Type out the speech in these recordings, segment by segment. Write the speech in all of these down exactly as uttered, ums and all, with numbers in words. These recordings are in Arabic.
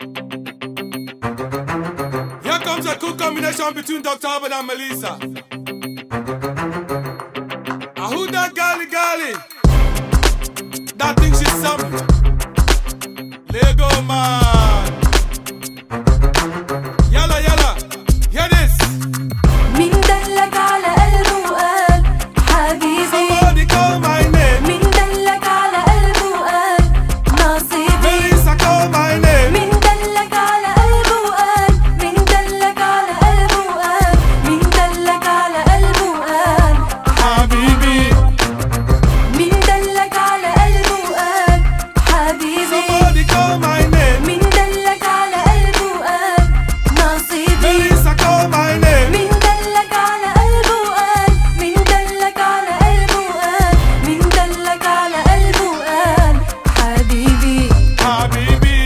Here comes a cool combination between Doctor Albert and Melissa. Ah, who that gali gali? That thinks she's something. Lego man. Yalla yalla, hear this. مين دلك على قلبه وقال حبيبي؟ Somebody call my name. مين دلك على قلبه وقال نصيبي؟ Melissa call my name. مين دلك على قلبه وقال مين دلك على قلبه وقال مين دلك على قلبه وقال حبيبي. مين دلك على قلبه وقال حبيبي؟ Somebody call my name. مين دلك على قلبه وقال نصيبي؟ Melissa call my name. مين دلك على قلبه وقال مين دلك على قلبه وقال مين دلك على قلبه وقال حبيبي؟ Habibi.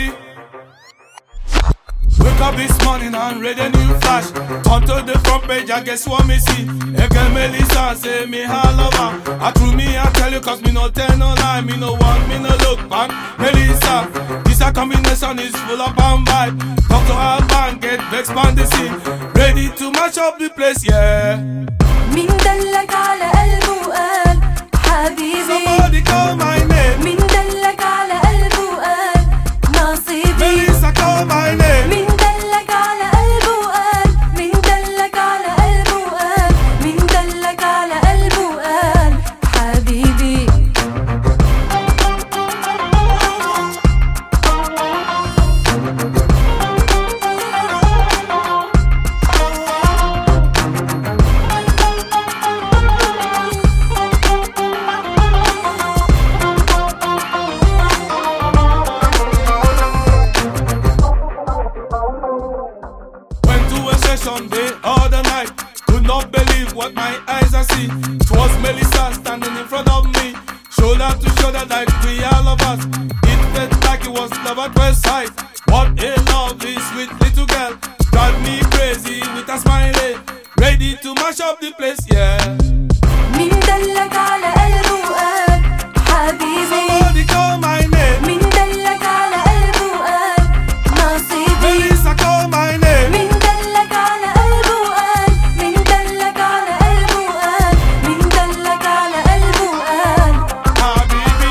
Wake up this morning and read a new flash. Turn to the front page, I guess what me see. Again, Melissa say me her lover. I true me, I tell you, cause me no tell no lie. Me no want, me no look back. Melissa, this a combination is full of bomb vibe. Talk to her band, get vexed on the scene. Ready to mash up the place, yeah. مين دلك على قلبه وقال حبيبي؟ Somebody call my name. مين دلك على قلبه وقال نصيبي؟ Melissa call my name. مين دلك على قلبه وقال مين دلك على قلبه وقال مين دلك على قلبه وقال حبيبي؟ Went to a session day all the night. Could not believe what my eyes I see. It was Melissa standing in front of me, shoulder to shoulder like we all of us. It felt like it was love at first sight. What a lovely sweet little girl, drive me crazy with a smile, ready to mash up the place, yeah. مين دلك على قلبه وقال حبيبي؟ Somebody call my name. مين دلك على قلبه وقال نصيبي؟ Melissa call my name. مين دلك على قلبه وقال مين دلك على قلبه وقال مين دلك على قلبه وقال Habibi.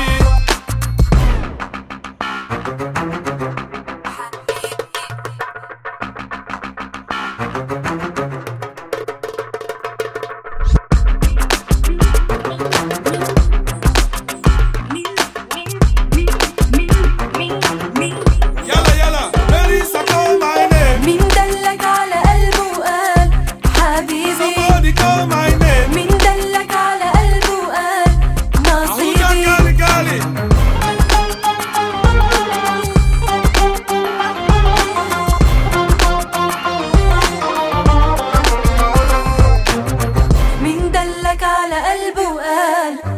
Yalla yalla, Melissa call my name. مين دلك على قلبه وقال حبيبي؟ Somebody call my name. مين دلك على قلبه وقال Ah, who that نصيبي؟ gali gali? مين دلك على قلبه وقال